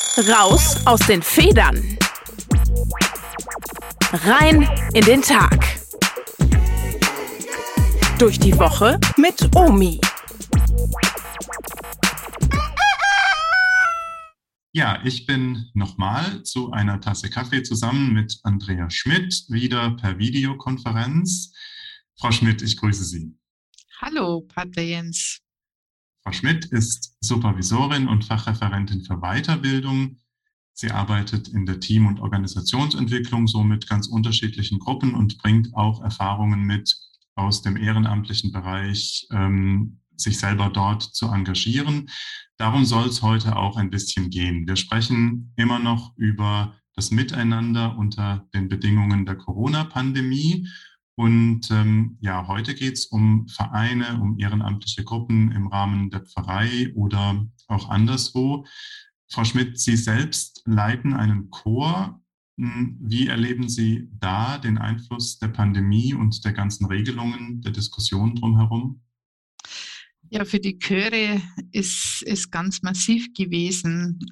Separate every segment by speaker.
Speaker 1: Raus aus den Federn. Rein in den Tag. Durch die Woche mit Omi.
Speaker 2: Ja, ich bin nochmal zu einer Tasse Kaffee zusammen mit Andrea Schmidt, wieder per Videokonferenz. Frau Schmidt, ich grüße Sie.
Speaker 3: Hallo, Pater Jens.
Speaker 2: Frau Schmidt ist Supervisorin und Fachreferentin für Weiterbildung. Sie arbeitet in der Team- und Organisationsentwicklung, so mit ganz unterschiedlichen Gruppen und bringt auch Erfahrungen mit aus dem ehrenamtlichen Bereich, sich selber dort zu engagieren. Darum soll es heute auch ein bisschen gehen. Wir sprechen immer noch über das Miteinander unter den Bedingungen der Corona-Pandemie. Und heute geht es um Vereine, um ehrenamtliche Gruppen im Rahmen der Pfarrei oder auch anderswo. Frau Schmidt, Sie selbst leiten einen Chor. Wie erleben Sie da den Einfluss der Pandemie und der ganzen Regelungen, der Diskussion drumherum?
Speaker 3: Ja, für die Chöre ist es ganz massiv gewesen.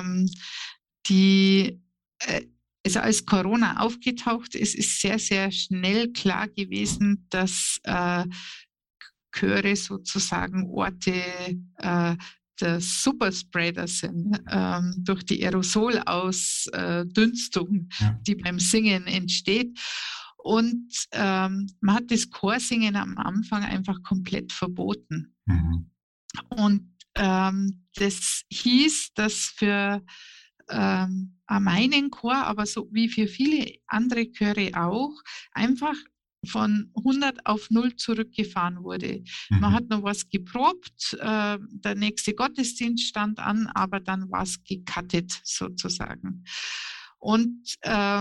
Speaker 3: Also als Corona aufgetaucht ist, ist sehr, sehr schnell klar gewesen, dass Chöre sozusagen Orte der Superspreader sind, durch die Aerosolausdünstung, die beim Singen entsteht. Und man hat das Chorsingen am Anfang einfach komplett verboten. Mhm. Und das hieß, dass für meinen Chor, aber so wie für viele andere Chöre auch, einfach von 100 auf 0 zurückgefahren wurde. Mhm. Man hat noch was geprobt, der nächste Gottesdienst stand an, aber dann war es gecuttet sozusagen. Und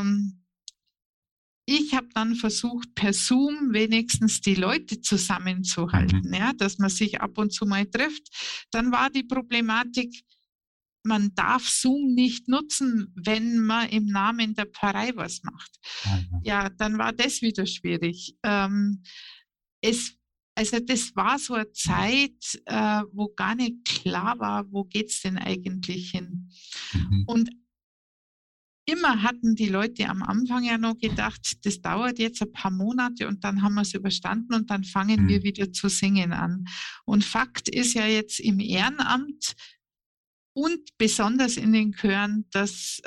Speaker 3: ich habe dann versucht, per Zoom wenigstens die Leute zusammenzuhalten, ja, dass man sich ab und zu mal trifft. Dann war die Problematik, man darf Zoom nicht nutzen, wenn man im Namen der Pfarrei was macht. Ja, dann war das wieder schwierig. Das war so eine Zeit, wo gar nicht klar war, wo geht's denn eigentlich hin? Mhm. Und immer hatten die Leute am Anfang ja noch gedacht, das dauert jetzt ein paar Monate und dann haben wir es überstanden und dann fangen wir wieder zu singen an. Und Fakt ist ja jetzt im Ehrenamt und besonders in den Chören, dass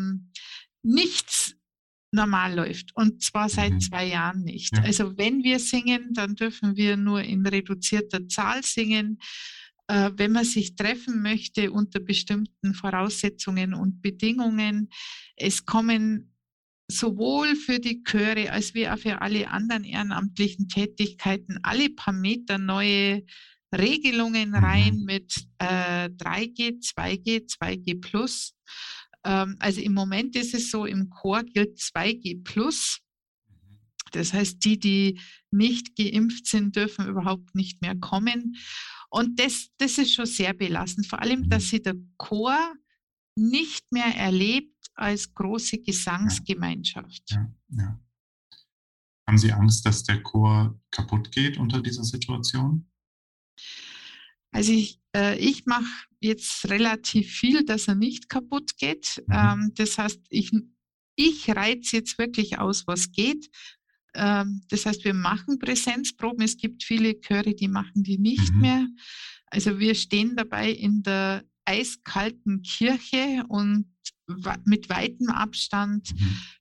Speaker 3: nichts normal läuft. Und zwar seit 2 Jahren nicht. Ja. Also wenn wir singen, dann dürfen wir nur in reduzierter Zahl singen. Wenn man sich treffen möchte unter bestimmten Voraussetzungen und Bedingungen. Es kommen sowohl für die Chöre als wie auch für alle anderen ehrenamtlichen Tätigkeiten alle paar Meter neue Regelungen rein mit 3G, 2G, 2G plus. Also im Moment ist es so, im Chor gilt 2G plus. Das heißt, die nicht geimpft sind, dürfen überhaupt nicht mehr kommen. Und das ist schon sehr belastend. Vor allem, dass sich der Chor nicht mehr erlebt als große Gesangsgemeinschaft.
Speaker 2: Ja. Haben Sie Angst, dass der Chor kaputt geht unter dieser Situation?
Speaker 3: Also ich mache jetzt relativ viel, dass er nicht kaputt geht. Das heißt, ich reize jetzt wirklich aus, was geht. Das heißt, wir machen Präsenzproben. Es gibt viele Chöre, die machen die nicht mehr. Also wir stehen dabei in der eiskalten Kirche und mit weitem Abstand.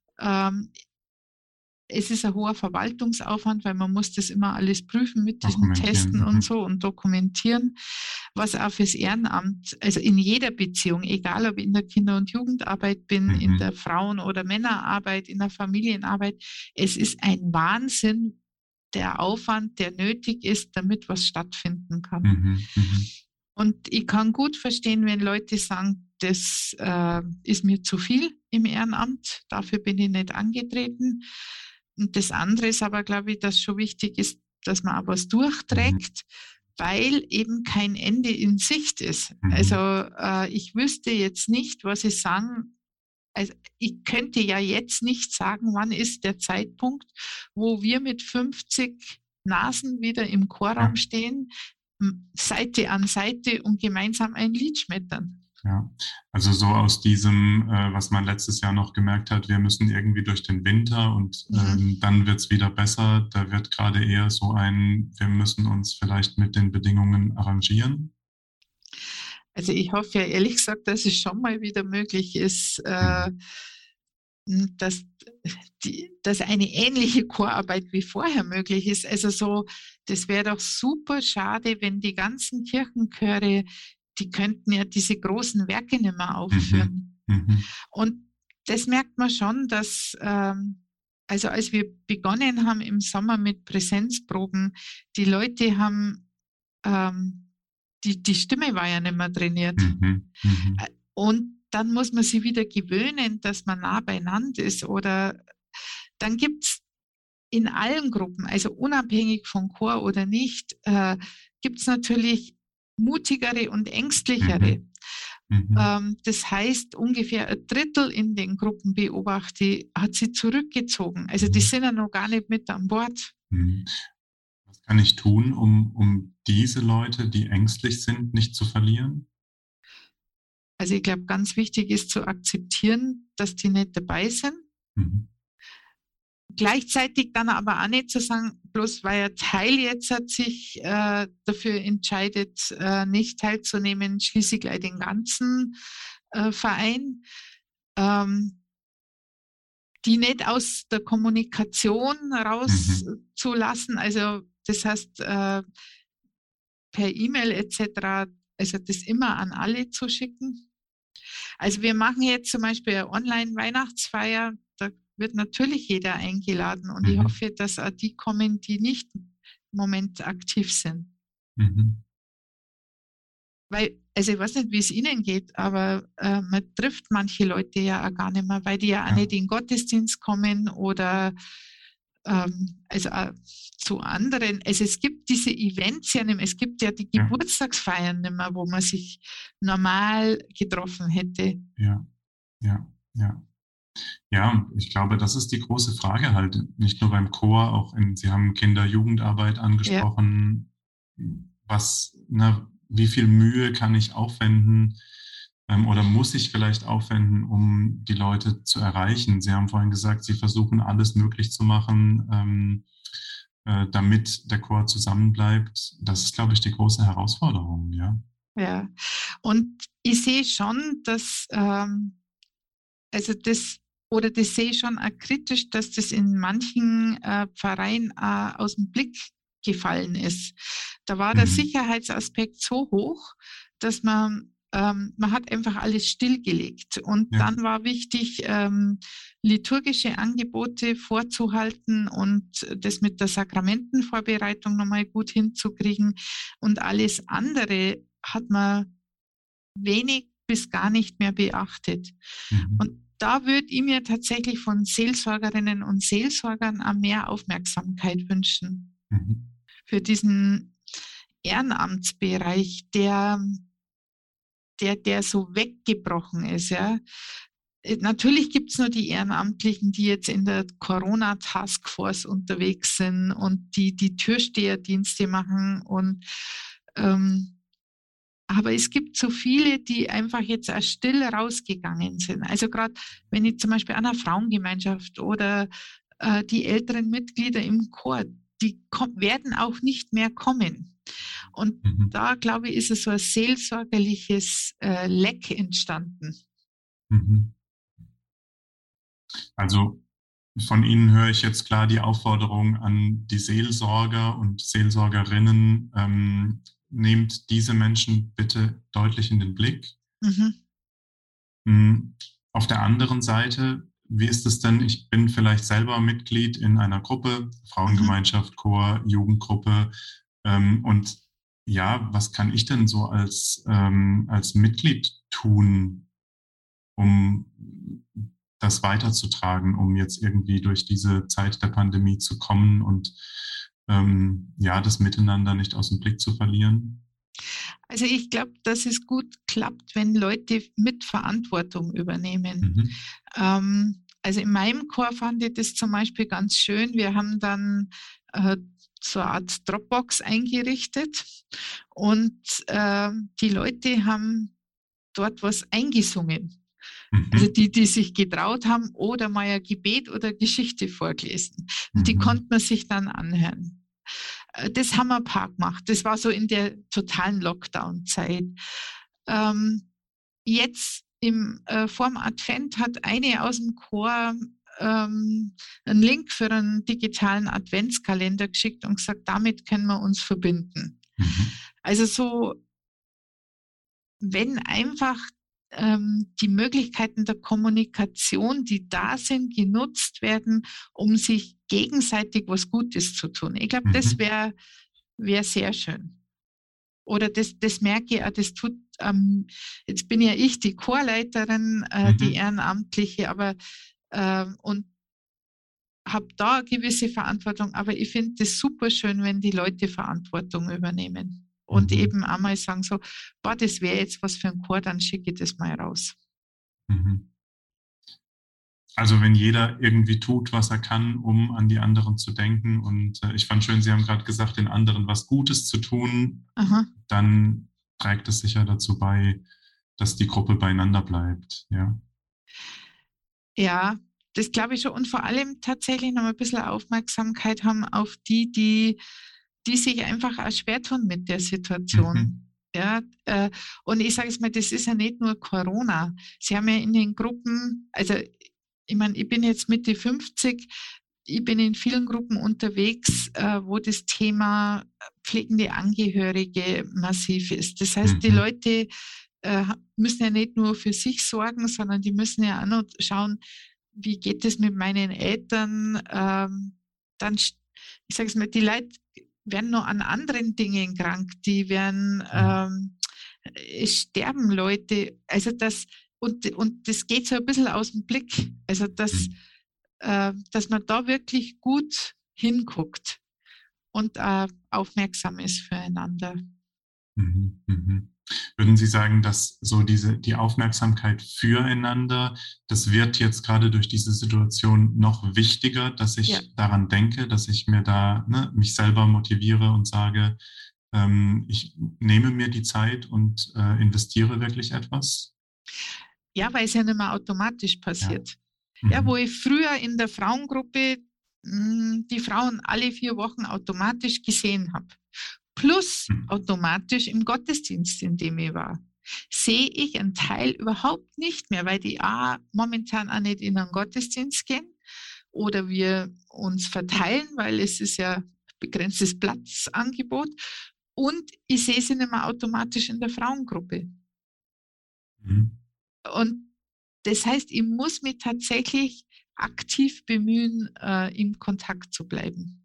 Speaker 3: Es ist ein hoher Verwaltungsaufwand, weil man muss das immer alles prüfen mit diesen Testen und so und dokumentieren, was auch fürs Ehrenamt, also in jeder Beziehung, egal ob ich in der Kinder- und Jugendarbeit bin, in der Frauen- oder Männerarbeit, in der Familienarbeit, es ist ein Wahnsinn, der Aufwand, der nötig ist, damit was stattfinden kann. Und ich kann gut verstehen, wenn Leute sagen, das ist mir zu viel im Ehrenamt, dafür bin ich nicht angetreten. Und das andere ist aber, glaube ich, dass schon wichtig ist, dass man auch was durchträgt, weil eben kein Ende in Sicht ist. Also ich wüsste jetzt nicht, was ich sagen. Also ich könnte ja jetzt nicht sagen, wann ist der Zeitpunkt, wo wir mit 50 Nasen wieder im Chorraum stehen, Seite an Seite und gemeinsam ein Lied schmettern.
Speaker 2: Ja, also so aus diesem, was man letztes Jahr noch gemerkt hat, wir müssen irgendwie durch den Winter und dann wird es wieder besser. Da wird gerade eher so wir müssen uns vielleicht mit den Bedingungen arrangieren.
Speaker 3: Also ich hoffe ja ehrlich gesagt, dass es schon mal wieder möglich ist, dass eine ähnliche Chorarbeit wie vorher möglich ist. Also so, das wäre doch super schade, wenn die ganzen Kirchenchöre, die könnten ja diese großen Werke nicht mehr aufführen. Und das merkt man schon, dass, also als wir begonnen haben im Sommer mit Präsenzproben, die Leute haben, die Stimme war ja nicht mehr trainiert. Und dann muss man sich wieder gewöhnen, dass man nah beieinander ist. Oder dann gibt es in allen Gruppen, also unabhängig von Chor oder nicht, gibt es natürlich mutigere und ängstlichere. Das heißt, ungefähr ein Drittel in den Gruppen beobachte, hat sie zurückgezogen. Also die sind ja noch gar nicht mit an Bord.
Speaker 2: Was kann ich tun, um diese Leute, die ängstlich sind, nicht zu verlieren?
Speaker 3: Also ich glaube, ganz wichtig ist zu akzeptieren, dass die nicht dabei sind. Gleichzeitig dann aber auch nicht zu sagen, bloß weil ein Teil jetzt sich dafür entscheidet, nicht teilzunehmen, schließe ich gleich den ganzen Verein, die nicht aus der Kommunikation rauszulassen. Also das heißt, per E-Mail etc., also das immer an alle zu schicken. Also wir machen jetzt zum Beispiel eine Online-Weihnachtsfeier, da wird natürlich jeder eingeladen und ich hoffe, dass auch die kommen, die nicht im Moment aktiv sind. Weil, also ich weiß nicht, wie es Ihnen geht, aber man trifft manche Leute ja auch gar nicht mehr, weil die ja auch nicht in den Gottesdienst kommen oder also zu anderen. Also es gibt diese Events ja nicht mehr, es gibt ja die Geburtstagsfeiern nicht mehr, wo man sich normal getroffen hätte.
Speaker 2: Ja, ich glaube, das ist die große Frage halt, nicht nur beim Chor, auch Sie haben Kinder-Jugendarbeit angesprochen, wie viel Mühe kann ich aufwenden oder muss ich vielleicht aufwenden, um die Leute zu erreichen? Sie haben vorhin gesagt, Sie versuchen alles möglich zu machen, damit der Chor zusammenbleibt. Das ist, glaube ich, die große Herausforderung, ja.
Speaker 3: Ja, und ich sehe schon, dass das sehe ich schon auch kritisch, dass das in manchen Pfarreien aus dem Blick gefallen ist. Da war der Sicherheitsaspekt so hoch, dass man hat einfach alles stillgelegt. Und dann war wichtig, liturgische Angebote vorzuhalten und das mit der Sakramentenvorbereitung nochmal gut hinzukriegen. Und alles andere hat man wenig bis gar nicht mehr beachtet. Und da würde ich mir tatsächlich von Seelsorgerinnen und Seelsorgern auch mehr Aufmerksamkeit wünschen für diesen Ehrenamtsbereich, der so weggebrochen ist. Ja. Natürlich gibt es nur die Ehrenamtlichen, die jetzt in der Corona-Taskforce unterwegs sind und die Türsteherdienste machen aber es gibt so viele, die einfach jetzt auch still rausgegangen sind. Also gerade wenn ich zum Beispiel an einer Frauengemeinschaft oder die älteren Mitglieder im Chor, die werden auch nicht mehr kommen. Und da, glaube ich, ist es so ein seelsorgerliches Leck entstanden.
Speaker 2: Also von Ihnen höre ich jetzt klar die Aufforderung an die Seelsorger und Seelsorgerinnen, nehmt diese Menschen bitte deutlich in den Blick. Auf der anderen Seite, wie ist es denn? Ich bin vielleicht selber Mitglied in einer Gruppe, Frauengemeinschaft, Chor, Jugendgruppe. Und ja, was kann ich denn so als Mitglied tun, um das weiterzutragen, um jetzt irgendwie durch diese Zeit der Pandemie zu kommen und das Miteinander nicht aus dem Blick zu verlieren?
Speaker 3: Also ich glaube, dass es gut klappt, wenn Leute mit Verantwortung übernehmen. Also in meinem Chor fand ich das zum Beispiel ganz schön. Wir haben dann so eine Art Dropbox eingerichtet und die Leute haben dort was eingesungen. Also die sich getraut haben oder mal ein Gebet oder Geschichte vorgelesen. Und die konnte man sich dann anhören. Das haben wir ein paar gemacht. Das war so in der totalen Lockdown-Zeit. Jetzt vorm Advent hat eine aus dem Chor einen Link für einen digitalen Adventskalender geschickt und gesagt, damit können wir uns verbinden. Also so, wenn einfach die Möglichkeiten der Kommunikation, die da sind, genutzt werden, um sich gegenseitig was Gutes zu tun. Ich glaube, das wäre sehr schön. Oder das merke ich auch, das tut, jetzt bin ja ich die Chorleiterin, die Ehrenamtliche, aber und habe da eine gewisse Verantwortung, aber ich finde das super schön, wenn die Leute Verantwortung übernehmen. Und eben einmal sagen so, boah, das wäre jetzt was für ein Chor, dann schicke ich das mal raus.
Speaker 2: Also wenn jeder irgendwie tut, was er kann, um an die anderen zu denken. Und ich fand schön, Sie haben gerade gesagt, den anderen was Gutes zu tun, dann trägt es sicher dazu bei, dass die Gruppe beieinander bleibt.
Speaker 3: Ja, das glaube ich schon. Und vor allem tatsächlich noch ein bisschen Aufmerksamkeit haben auf die sich einfach auch schwer tun mit der Situation. Ja, und ich sage es mal, das ist ja nicht nur Corona. Sie haben ja in den Gruppen, also ich meine, ich bin jetzt Mitte 50, ich bin in vielen Gruppen unterwegs, wo das Thema pflegende Angehörige massiv ist. Das heißt, die Leute müssen ja nicht nur für sich sorgen, sondern die müssen ja auch noch schauen, wie geht es mit meinen Eltern. Dann, ich sage es mal, die Leute werden noch an anderen Dingen krank, die werden, es sterben Leute, also das, und das geht so ein bisschen aus dem Blick, also dass man da wirklich gut hinguckt und aufmerksam ist füreinander.
Speaker 2: Würden Sie sagen, dass so die Aufmerksamkeit füreinander, das wird jetzt gerade durch diese Situation noch wichtiger, dass ich daran denke, dass ich mir da mich selber motiviere und sage, ich nehme mir die Zeit und investiere wirklich etwas?
Speaker 3: Ja, weil es ja nicht mehr automatisch passiert. Ja, wo ich früher in der Frauengruppe die Frauen alle 4 Wochen automatisch gesehen habe. Plus automatisch im Gottesdienst, in dem ich war, sehe ich einen Teil überhaupt nicht mehr, weil die momentan auch nicht in einen Gottesdienst gehen oder wir uns verteilen, weil es ist ja begrenztes Platzangebot und ich sehe sie nicht mehr automatisch in der Frauengruppe. Und das heißt, ich muss mich tatsächlich aktiv bemühen, in Kontakt zu bleiben.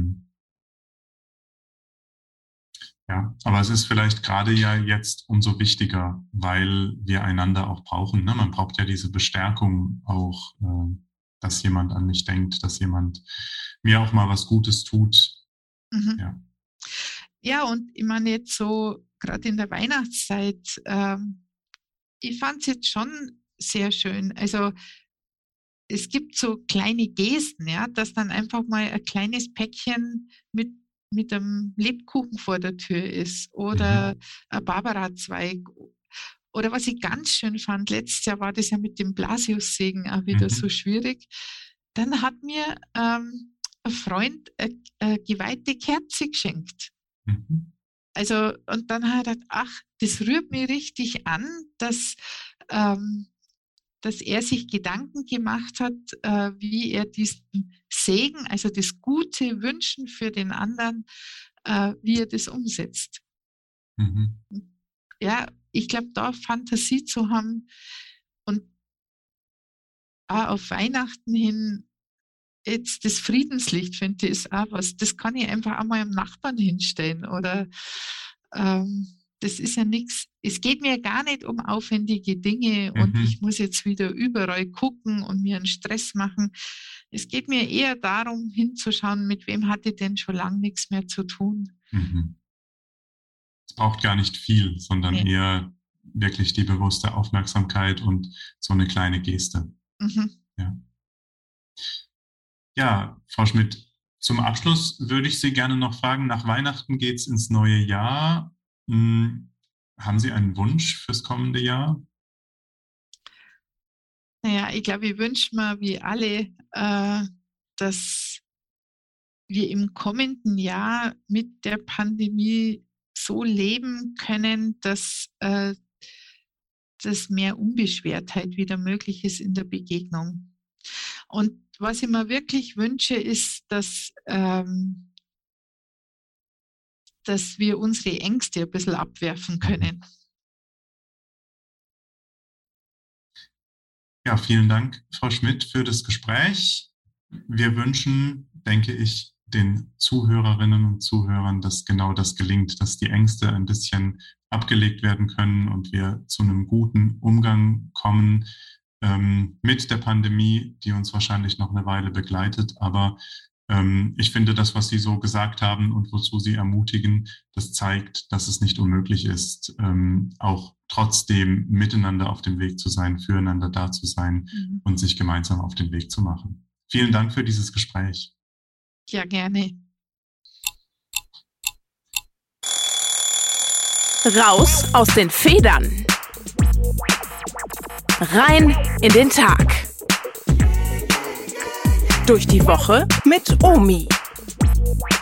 Speaker 2: Ja, aber es ist vielleicht gerade ja jetzt umso wichtiger, weil wir einander auch brauchen. Ne? Man braucht ja diese Bestärkung auch, dass jemand an mich denkt, dass jemand mir auch mal was Gutes tut.
Speaker 3: Ja, und ich meine jetzt so, gerade in der Weihnachtszeit, ich fand es jetzt schon sehr schön. Also es gibt so kleine Gesten, ja, dass dann einfach mal ein kleines Päckchen mit einem Lebkuchen vor der Tür ist oder ein Barbara-Zweig. Oder was ich ganz schön fand, letztes Jahr war das ja mit dem Blasiussegen auch wieder so schwierig. Dann hat mir ein Freund eine geweihte Kerze geschenkt. Also, und dann hat er gedacht, ach, das rührt mich richtig an, dass er sich Gedanken gemacht hat, wie er diesen Segen, also das gute Wünschen für den anderen, wie er das umsetzt. Ja, ich glaube, da Fantasie zu haben und auf Weihnachten hin jetzt das Friedenslicht, finde ich, ist auch was, das kann ich einfach einmal am Nachbarn hinstellen oder das ist ja nichts, es geht mir gar nicht um aufwendige Dinge und ich muss jetzt wieder überall gucken und mir einen Stress machen. Es geht mir eher darum, hinzuschauen, mit wem hatte ich denn schon lange nichts mehr zu tun.
Speaker 2: Es braucht gar nicht viel, sondern eher wirklich die bewusste Aufmerksamkeit und so eine kleine Geste. Ja, Frau Schmidt, zum Abschluss würde ich Sie gerne noch fragen, nach Weihnachten geht es ins neue Jahr. Haben Sie einen Wunsch fürs kommende Jahr?
Speaker 3: Naja, ich glaube, ich wünsche mir wie alle, dass wir im kommenden Jahr mit der Pandemie so leben können, dass mehr Unbeschwertheit wieder möglich ist in der Begegnung. Und was ich mir wirklich wünsche, ist, dass wir unsere Ängste ein bisschen abwerfen können.
Speaker 2: Ja, vielen Dank, Frau Schmidt, für das Gespräch. Wir wünschen, denke ich, den Zuhörerinnen und Zuhörern, dass genau das gelingt, dass die Ängste ein bisschen abgelegt werden können und wir zu einem guten Umgang kommen mit der Pandemie, die uns wahrscheinlich noch eine Weile begleitet. Aber ich finde, das, was Sie so gesagt haben und wozu Sie ermutigen, das zeigt, dass es nicht unmöglich ist, auch trotzdem miteinander auf dem Weg zu sein, füreinander da zu sein und sich gemeinsam auf den Weg zu machen. Vielen Dank für dieses Gespräch.
Speaker 3: Ja, gerne.
Speaker 1: Raus aus den Federn. Rein in den Tag. Durch die Woche mit Omi.